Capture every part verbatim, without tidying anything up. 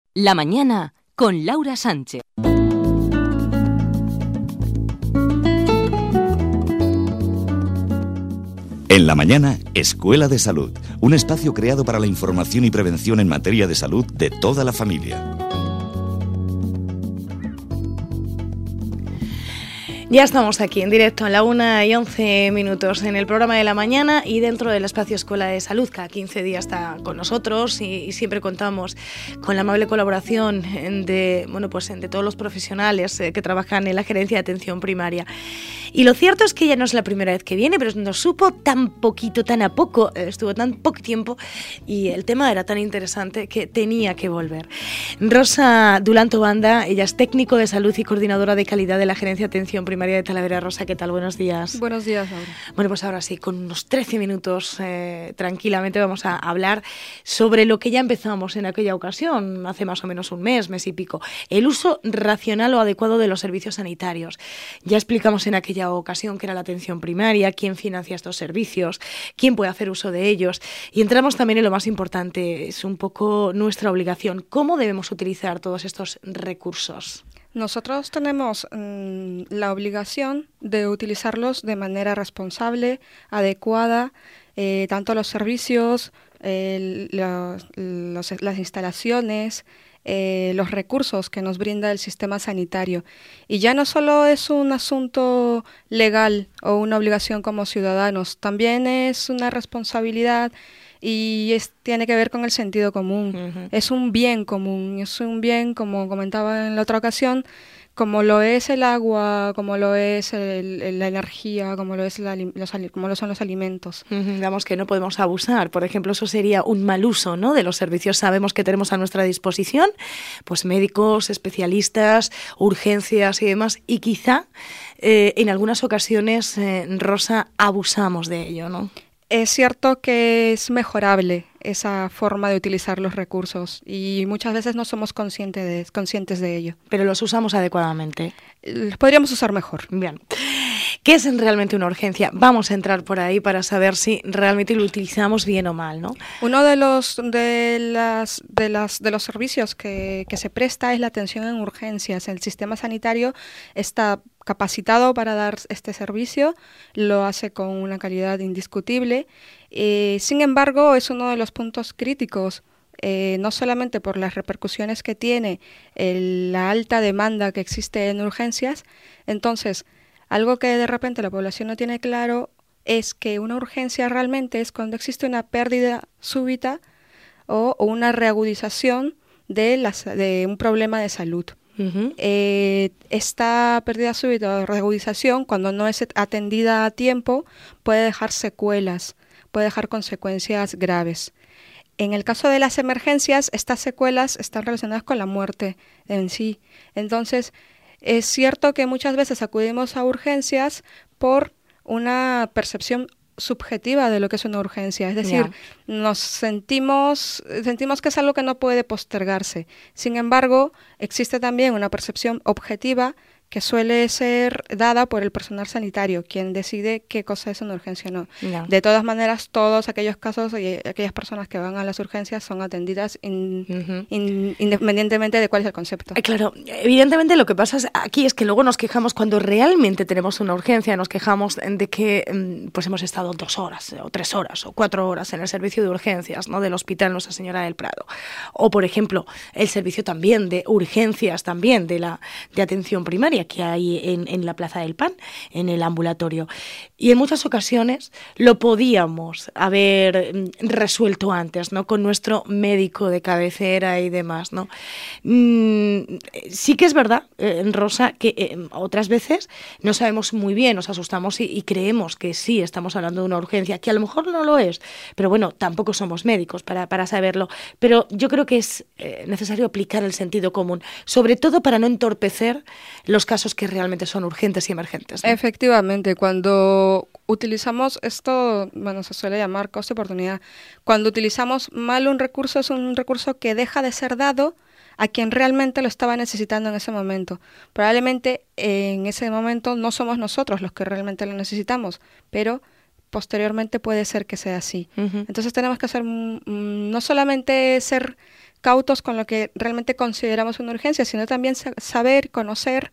La mañana con Laura Sánchez. En la mañana, Escuela de Salud, un espacio creado para la información y prevención en materia de salud de toda la familia. Ya estamos aquí en directo a la una y once minutos en el programa de la mañana y dentro del espacio Escuela de Salud. Cada quince días está con nosotros y, y siempre contamos con la amable colaboración de, bueno, pues, de todos los profesionales eh, que trabajan en la gerencia de atención primaria. Y lo cierto es que ella no es la primera vez que viene, pero nos supo tan poquito, tan a poco, eh, estuvo tan poco tiempo y el tema era tan interesante que tenía que volver. Rosa Dulanto Banda, ella es técnico de salud y coordinadora de calidad de la gerencia de atención primaria María de Talavera. Rosa, ¿qué tal? Buenos días. Buenos días, Laura. Bueno, pues ahora sí, con unos trece minutos eh, tranquilamente vamos a hablar sobre lo que ya empezamos en aquella ocasión, hace más o menos un mes, mes y pico, el uso racional o adecuado de los servicios sanitarios. Ya explicamos en aquella ocasión qué era la atención primaria, quién financia estos servicios, quién puede hacer uso de ellos y entramos también en lo más importante, es un poco nuestra obligación, cómo debemos utilizar todos estos recursos. Nosotros tenemos mmm, la obligación de utilizarlos de manera responsable, adecuada, eh, tanto los servicios, eh, los, los, las instalaciones, eh, los recursos que nos brinda el sistema sanitario. Y ya no solo es un asunto legal o una obligación como ciudadanos, también es una responsabilidad y es, tiene que ver con el sentido común. Uh-huh. Es un bien común, es un bien, como comentaba en la otra ocasión, como lo es el agua, como lo es el, el, la energía, como lo es la, los, como lo son los alimentos. Uh-huh. Digamos que no podemos abusar. Por ejemplo, eso sería un mal uso, ¿no?, de los servicios. Sabemos que tenemos a nuestra disposición pues médicos, especialistas, urgencias y demás, y quizá eh, en algunas ocasiones, eh, Rosa, abusamos de ello, ¿no? Es cierto que es mejorable esa forma de utilizar los recursos y muchas veces no somos conscientes de, conscientes de ello. Pero los usamos adecuadamente. Los podríamos usar mejor. Bien. ¿Qué es realmente una urgencia? Vamos a entrar por ahí para saber si realmente lo utilizamos bien o mal, ¿no? Uno de los de las de las de los servicios que, que se presta es la atención en urgencias. El sistema sanitario está capacitado para dar este servicio, lo hace con una calidad indiscutible. Eh, sin embargo, es uno de los puntos críticos, eh, no solamente por las repercusiones que tiene el, la alta demanda que existe en urgencias. Entonces, algo que de repente la población no tiene claro es que una urgencia realmente es cuando existe una pérdida súbita o, o una reagudización de, las, de un problema de salud. Uh-huh. Eh, esta pérdida súbita o reagudización, cuando no es atendida a tiempo, puede dejar secuelas, puede dejar consecuencias graves. En el caso de las emergencias, estas secuelas están relacionadas con la muerte en sí. Entonces, es cierto que muchas veces acudimos a urgencias por una percepción subjetiva de lo que es una urgencia, es decir, yeah. nos sentimos sentimos que es algo que no puede postergarse. Sin embargo, existe también una percepción objetiva que suele ser dada por el personal sanitario, quien decide qué cosa es una urgencia o no. Yeah. De todas maneras, todos aquellos casos y aquellas personas que van a las urgencias son atendidas in, uh-huh. in, independientemente de cuál es el concepto. Eh, claro, evidentemente lo que pasa es, aquí es que luego nos quejamos cuando realmente tenemos una urgencia, nos quejamos de que pues hemos estado dos horas o tres horas o cuatro horas en el servicio de urgencias, ¿no?, del Hospital Nuestra Señora del Prado. O, por ejemplo, el servicio también de urgencias también de la de atención primaria que hay en, en la Plaza del Pan, en el ambulatorio. Y en muchas ocasiones lo podíamos haber resuelto antes, ¿no?, con nuestro médico de cabecera y demás, ¿no? Mm, sí que es verdad, eh, Rosa, que eh, otras veces no sabemos muy bien, nos asustamos y, y creemos que sí estamos hablando de una urgencia, que a lo mejor no lo es, pero bueno, tampoco somos médicos para, para saberlo. Pero yo creo que es eh, necesario aplicar el sentido común, sobre todo para no entorpecer los casos que realmente son urgentes y emergentes, ¿no? Efectivamente, cuando utilizamos esto, bueno, se suele llamar coste-oportunidad, cuando utilizamos mal un recurso, es un recurso que deja de ser dado a quien realmente lo estaba necesitando en ese momento. Probablemente eh, en ese momento no somos nosotros los que realmente lo necesitamos, pero posteriormente puede ser que sea así. Uh-huh. Entonces tenemos que hacer, mm, no solamente ser cautos con lo que realmente consideramos una urgencia, sino también sa- saber, conocer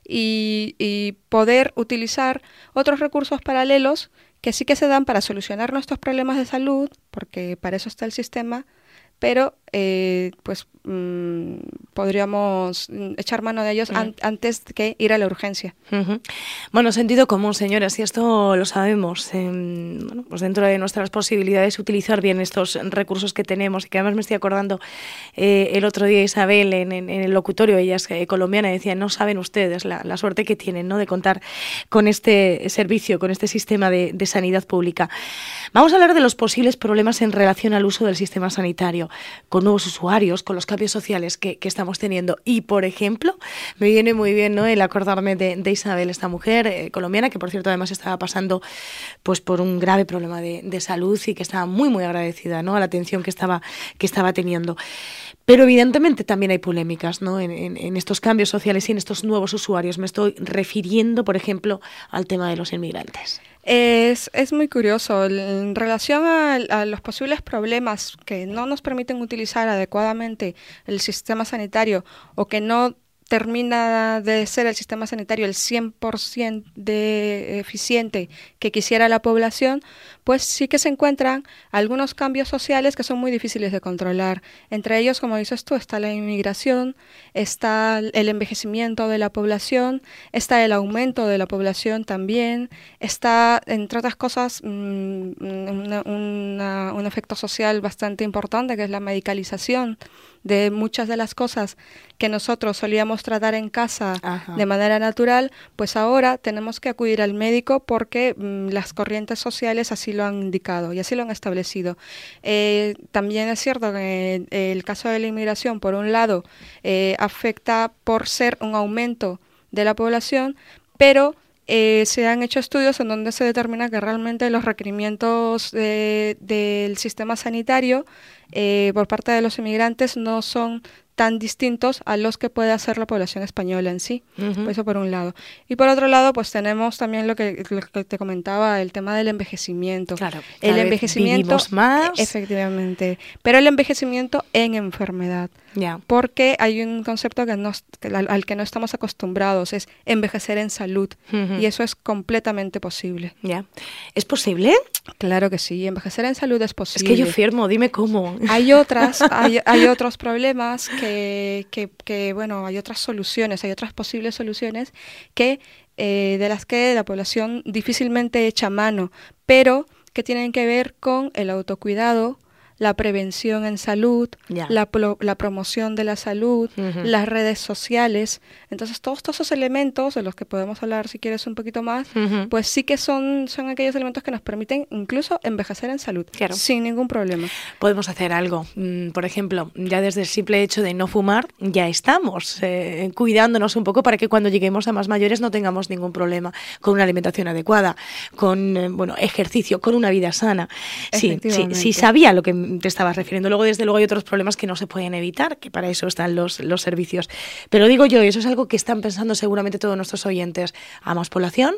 y, y poder utilizar otros recursos paralelos que sí que se dan para solucionar nuestros problemas de salud, porque para eso está el sistema, pero eh, pues mmm, podríamos echar mano de ellos an- antes que ir a la urgencia. Uh-huh. Bueno, sentido común, señoras, y esto lo sabemos. Eh, bueno, pues dentro de nuestras posibilidades utilizar bien estos recursos que tenemos, y que además me estoy acordando eh, el otro día Isabel en, en, en el locutorio, ella es eh, colombiana, decía, no saben ustedes la, la suerte que tienen, ¿no?, de contar con este servicio, con este sistema de, de sanidad pública. Vamos a hablar de los posibles problemas en relación al uso del sistema sanitario, con nuevos usuarios, con los cambios sociales que, que estamos teniendo. Y, por ejemplo, me viene muy bien, ¿no?, el acordarme de, de Isabel, esta mujer eh, colombiana, que por cierto además estaba pasando pues por un grave problema de, de salud y que estaba muy, muy agradecida, ¿no?, a la atención que estaba, que estaba teniendo. Pero evidentemente también hay polémicas, ¿no?, en, en, en estos cambios sociales y en estos nuevos usuarios. Me estoy refiriendo, por ejemplo, al tema de los inmigrantes. Es, es muy curioso. En relación a, a los posibles problemas que no nos permiten utilizar adecuadamente el sistema sanitario o que no termina de ser el sistema sanitario el cien por ciento de eficiente que quisiera la población, pues sí que se encuentran algunos cambios sociales que son muy difíciles de controlar. Entre ellos, como dices tú, está la inmigración, está el envejecimiento de la población, está el aumento de la población también, está, entre otras cosas, un, una, una, un efecto social bastante importante, que es la medicalización de muchas de las cosas que nosotros solíamos tratar en casa Ajá. de manera natural, pues ahora tenemos que acudir al médico porque mmm, las corrientes sociales así lo han indicado y así lo han establecido. Eh, también es cierto que eh, el caso de la inmigración, por un lado, eh, afecta por ser un aumento de la población, pero Eh, se han hecho estudios en donde se determina que realmente los requerimientos de, del sistema sanitario eh, por parte de los inmigrantes no son tan distintos a los que puede hacer la población española en sí. Uh-huh. Eso por un lado. Y por otro lado, pues tenemos también lo que, lo que te comentaba, el tema del envejecimiento. Claro, el envejecimiento más. Efectivamente. Pero el envejecimiento en enfermedad. Yeah. Porque hay un concepto que no, al, al que no estamos acostumbrados, es envejecer en salud. Uh-huh. Y eso es completamente posible. Ya. Yeah. ¿Es posible? Claro que sí, envejecer en salud es posible. Es que yo firmo, dime cómo. Hay otras, hay, hay otros problemas que, que, que, bueno, hay otras soluciones, hay otras posibles soluciones que eh, de las que la población difícilmente echa mano, pero que tienen que ver con el autocuidado, la prevención en salud, yeah. la, pro, la promoción de la salud, uh-huh. las redes sociales. Entonces, todos, todos esos elementos, de los que podemos hablar si quieres un poquito más, uh-huh. pues sí que son, son aquellos elementos que nos permiten incluso envejecer en salud, claro. sin ningún problema. Podemos hacer algo. Por ejemplo, ya desde el simple hecho de no fumar, ya estamos eh, cuidándonos un poco para que cuando lleguemos a más mayores no tengamos ningún problema con una alimentación adecuada, con eh, bueno, ejercicio, con una vida sana. Sí, sí, sí sabía lo que te estabas refiriendo. Luego, desde luego, hay otros problemas que no se pueden evitar, que para eso están los, los servicios. Pero digo yo, eso es algo que están pensando seguramente todos nuestros oyentes. A más población,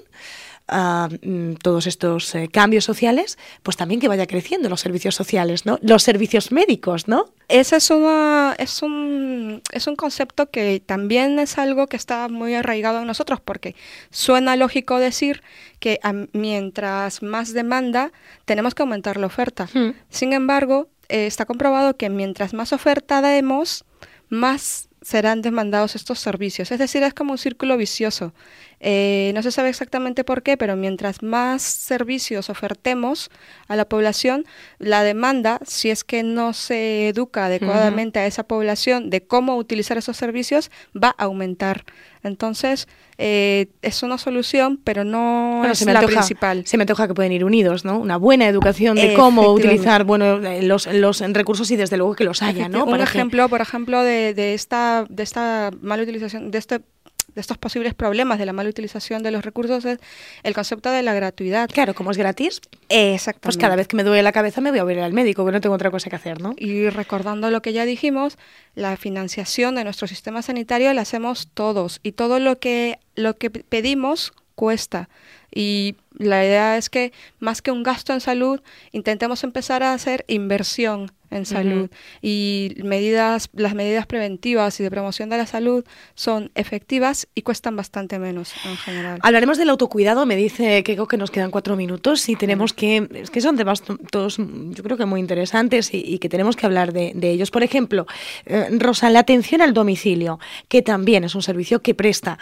a uh, todos estos eh, cambios sociales, pues también que vaya creciendo los servicios sociales, ¿no? Los servicios médicos, ¿no? Ese es, una, es, un, es un concepto que también es algo que está muy arraigado en nosotros, porque suena lógico decir que a, mientras más demanda, tenemos que aumentar la oferta. Hmm. Sin embargo, eh, está comprobado que mientras más oferta demos, más serán demandados estos servicios. Es decir, es como un círculo vicioso. Eh, no se sabe exactamente por qué, pero mientras más servicios ofertemos a la población, la demanda, si es que no se educa adecuadamente uh-huh. a esa población de cómo utilizar esos servicios, va a aumentar. Entonces, eh, es una solución, pero no bueno, es la antoja, principal. Se me antoja que pueden ir unidos, ¿no? Una buena educación de cómo utilizar bueno, los, los recursos y desde luego que los haya, ¿no? Un Para ejemplo, que... por ejemplo, de, de esta de esta mala utilización, de este de estos posibles problemas de la mala utilización de los recursos es el concepto de la gratuidad. Claro, como es gratis, exactamente. Pues cada vez que me duele la cabeza me voy a ver al médico, que no tengo otra cosa que hacer, ¿no? Y recordando lo que ya dijimos, la financiación de nuestro sistema sanitario la hacemos todos y todo lo que lo que pedimos cuesta. Y la idea es que más que un gasto en salud, intentemos empezar a hacer inversión en salud. Uh-huh. Y medidas, las medidas preventivas y de promoción de la salud son efectivas y cuestan bastante menos en general. Hablaremos del autocuidado, me dice Keiko que nos quedan cuatro minutos y tenemos uh-huh. que, es que son temas todos yo creo que muy interesantes y, y que tenemos que hablar de, de ellos. Por ejemplo, eh, Rosa, la atención al domicilio, que también es un servicio que presta,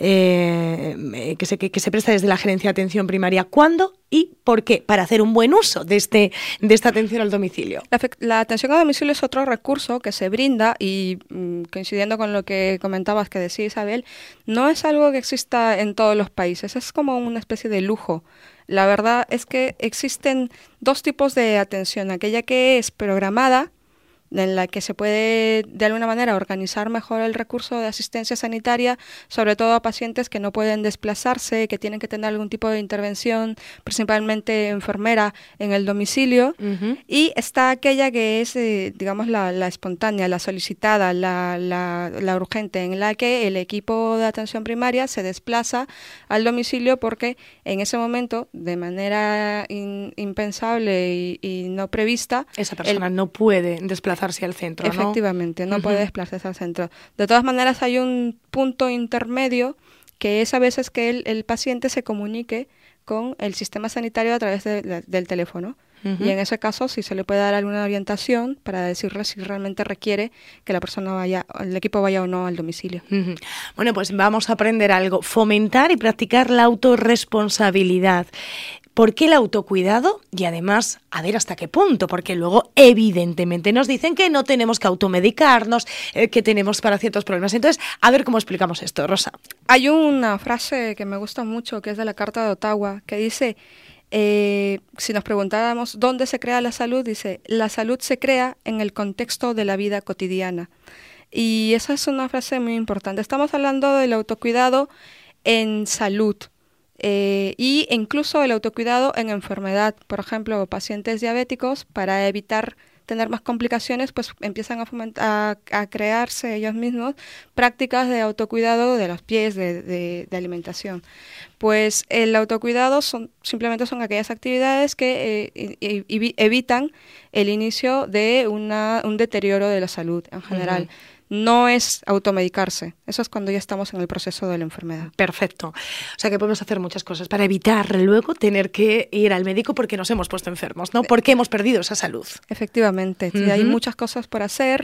eh, que, se, que, que se presta desde la Gerencia de Atención Primaria. ¿Cuándo y por qué? Para hacer un buen uso de, este, de esta atención al domicilio. La, la atención al domicilio es otro recurso que se brinda y mm, coincidiendo con lo que comentabas que decía Isabel, no es algo que exista en todos los países, es como una especie de lujo. La verdad es que existen dos tipos de atención, aquella que es programada, en la que se puede de alguna manera organizar mejor el recurso de asistencia sanitaria, sobre todo a pacientes que no pueden desplazarse, que tienen que tener algún tipo de intervención, principalmente enfermera, en el domicilio. Uh-huh. Y está aquella que es, eh, digamos, la, la espontánea, la solicitada, la, la, la urgente, en la que el equipo de atención primaria se desplaza al domicilio porque en ese momento, de manera in, impensable y, y no prevista, esa persona el, no puede desplazarse al centro, ¿no? Efectivamente, no uh-huh. puede desplazarse al centro. De todas maneras, hay un punto intermedio que es a veces que el, el paciente se comunique con el sistema sanitario a través de, de, del teléfono. Uh-huh. Y en ese caso sí se le puede dar alguna orientación para decirle si realmente requiere que la persona vaya, el equipo vaya o no al domicilio. Uh-huh. Bueno, pues vamos a aprender algo. Fomentar y practicar la autorresponsabilidad. ¿Por qué el autocuidado? Y además, a ver hasta qué punto, porque luego evidentemente nos dicen que no tenemos que automedicarnos, eh, que tenemos para ciertos problemas. Entonces, a ver cómo explicamos esto, Rosa. Hay una frase que me gusta mucho, que es de la Carta de Ottawa, que dice, eh, si nos preguntáramos dónde se crea la salud, dice, la salud se crea en el contexto de la vida cotidiana. Y esa es una frase muy importante. Estamos hablando del autocuidado en salud. Eh, y incluso el autocuidado en enfermedad, por ejemplo, pacientes diabéticos, para evitar tener más complicaciones, pues empiezan a, fomentar, a, a crearse ellos mismos prácticas de autocuidado de los pies, de, de, de alimentación. Pues el autocuidado son, simplemente son aquellas actividades que eh, e, e, evitan el inicio de una, un deterioro de la salud en general. Uh-huh. No es automedicarse, eso es cuando ya estamos en el proceso de la enfermedad. Perfecto. O sea que podemos hacer muchas cosas para evitar luego tener que ir al médico porque nos hemos puesto enfermos, ¿no? Porque hemos perdido esa salud. Efectivamente, uh-huh. Hay muchas cosas por hacer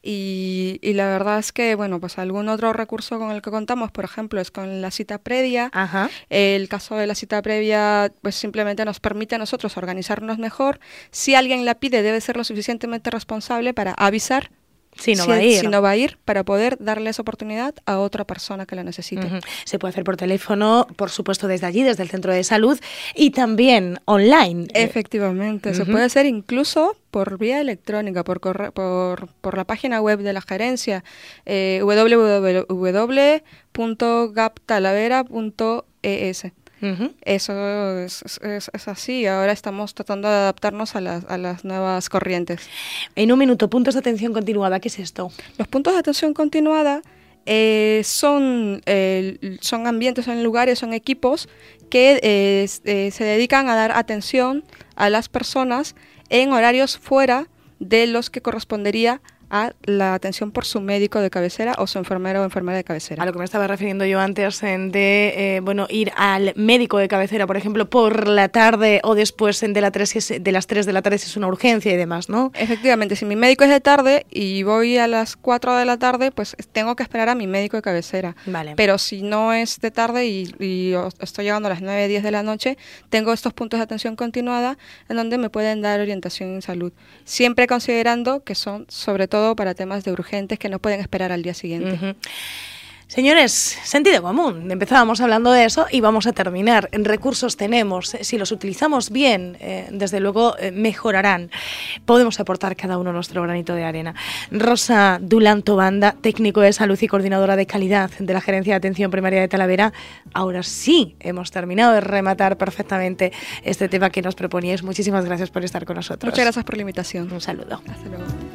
y, y la verdad es que, bueno, pues algún otro recurso con el que contamos, por ejemplo, es con la cita previa. Uh-huh. El caso de la cita previa, pues simplemente nos permite a nosotros organizarnos mejor. Si alguien la pide, debe ser lo suficientemente responsable para avisar Si no, si, va a ir. si no va a ir, para poder darle esa oportunidad a otra persona que la necesite. Uh-huh. Se puede hacer por teléfono, por supuesto desde allí, desde el centro de salud, y también online. Efectivamente, uh-huh. Se puede hacer incluso por vía electrónica, por corre- por, por la página web de la gerencia, eh, doble u doble u doble u punto gap talavera punto e s. Uh-huh. Eso es, es, es así. Ahora estamos tratando de adaptarnos a las, a las nuevas corrientes. En un minuto, puntos de atención continuada, ¿qué es esto? Los puntos de atención continuada eh, son, eh, son ambientes, son lugares, son equipos que eh, eh, se dedican a dar atención a las personas en horarios fuera de los que correspondería a la atención por su médico de cabecera o su enfermero o enfermera de cabecera. A lo que me estaba refiriendo yo antes en de eh, bueno, ir al médico de cabecera, por ejemplo, por la tarde o después de, la tres, de las tres de la tarde si es una urgencia y demás, ¿no? Efectivamente, si mi médico es de tarde y voy a las cuatro de la tarde, pues tengo que esperar a mi médico de cabecera. Vale. Pero si no es de tarde y, y estoy llegando a las nueve, diez de la noche, tengo estos puntos de atención continuada en donde me pueden dar orientación en salud. Siempre considerando que son, sobre todo, para temas de urgentes que no pueden esperar al día siguiente. Uh-huh. Señores, sentido común. Empezábamos hablando de eso y vamos a terminar. Recursos tenemos. Si los utilizamos bien, eh, desde luego eh, mejorarán. Podemos aportar cada uno nuestro granito de arena. Rosa Dulan-Tobanda, técnico de salud y coordinadora de calidad de la Gerencia de Atención Primaria de Talavera. Ahora sí hemos terminado de rematar perfectamente este tema que nos proponíais. Muchísimas gracias por estar con nosotros. Muchas gracias por la invitación. Un saludo. Hasta luego.